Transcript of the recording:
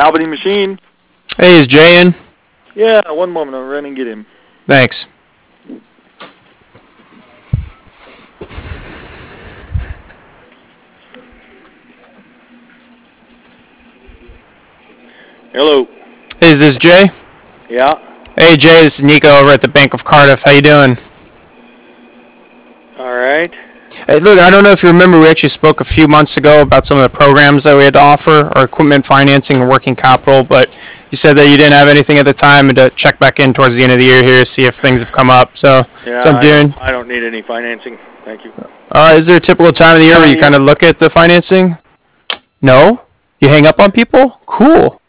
Albany Machine. Hey, is Jay in? Yeah, one moment. I'll run and get him. Thanks. Hello. Hey, is this Jay? Yeah. Hey, Jay, this is Nico over at the Bank of Cardiff. How you doing? All right. Hey, look, I don't know if you remember, we actually spoke a few months ago about some of the programs that we had to offer, our equipment financing and working capital, but you said that you didn't have anything at the time and to check back in towards the end of the year here, see if things have come up. So, Yeah, I'm doing. I don't need any financing. Thank you. Is there a typical time of the year where you kind of look at the financing? No? You hang up on people? Cool.